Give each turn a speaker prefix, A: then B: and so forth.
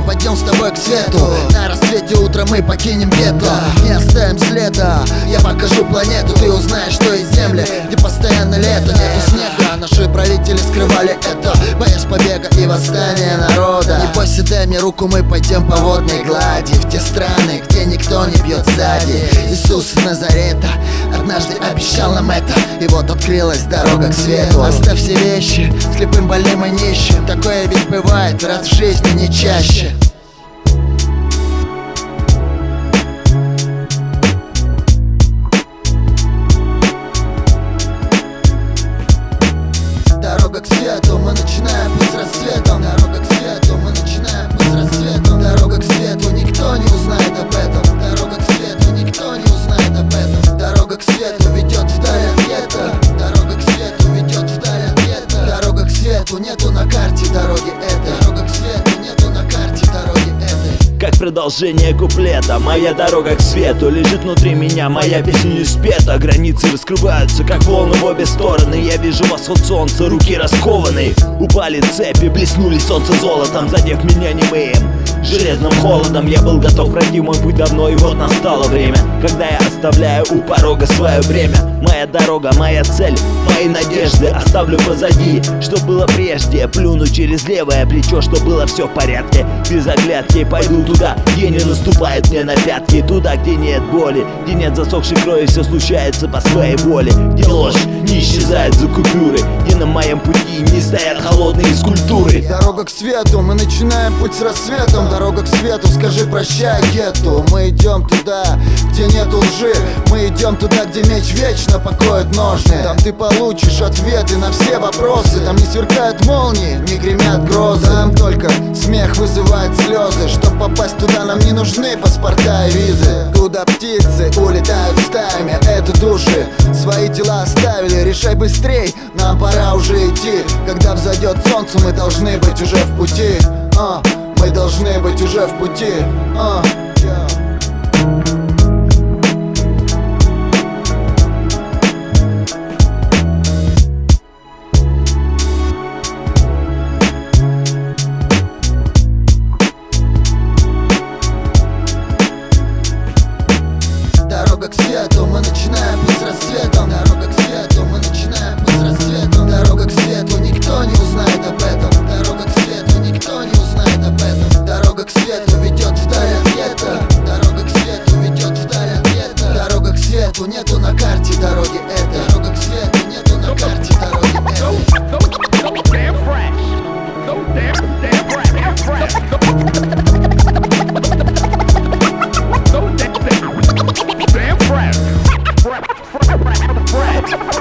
A: пойдем с тобой к свету. На рассвете утра мы покинем гетто. Не оставим следа, я покажу планету. Ты узнаешь, что есть земли, где постоянно лето. Нету снега, наши правители скрывали это, боясь побега и восстания народа. Не бойся, дай мне руку, мы пойдем по водной глади, в те страны, где никто не бьет сзади. Иисус из Назарета однажды обещал нам это, и вот открылась дорога к свету. Оставь все вещи, слепым, больным и нищим. Такое ведь бывает раз в жизни, не чаще. Дорога к свету, мы начинаем путь с рассветом. Дорога к свету, мы начинаем путь с рассветом. Дорога к свету, никто не узнает об этом. Дорога к свету, никто не узнает об этом. Дорога к свету ведет вдаль от гетто. Дорога к свету ведет вдаль от гетто. Дорога к свету, нету на карте дороги этой. Дорога к свету, нету на карте дороги этой.
B: Как продолжение куплета, моя дорога к свету лежит внутри меня, моя песня не спета. Границы раскрываются, как волны в обе стороны. Я вижу восход солнца, руки раскованы. Упали цепи, блеснули солнце золотом, задев меня немым железным холодом. Я был готов пройти мой путь давно, и вот настало время, когда я оставляю у порога свое бремя. Моя дорога, моя цель, мои надежды оставлю позади. Что было прежде, плюну через левое плечо, что было все в порядке. Без оглядки пойду туда, где не наступает мне на пятки. Туда, где нет боли, где нет засохшей крови, все случается по своей воле. Где ложь не исчезает за купюры, где на моем пути не стоят холодные скульптуры.
A: Дорога к свету, мы начинаем путь с рассветом. Дорога к свету, скажи прощай гетту. Мы идем туда, где нету лжи. Мы идем туда, где меч вечно покоит ножны. Там ты получишь ответы на все вопросы. Там не сверкают молнии, не гремят грозы. Там только смех вызывает слезы. Чтоб попасть туда, нам не нужны паспорта и визы. Туда птицы улетают стаями, это души свои тела оставили. Решай быстрей, нам пора уже идти. Когда взойдет солнце, мы должны быть уже в пути. Мы должны быть уже в пути. Дорога к свету, мы начинаем путь с рассветом. Дорога к свету, мы начинаем путь с рассветом. Дорога к свету, никто не узнает об этом. Дорога к свету, никто не узнает об этом. Дорога к свету ведет вдаль от гетто. Дорога к свету ведет вдаль от гетто. Дорога к свету, нету на карте дороги этой. Дорога к свету, нету на карте дороги этой.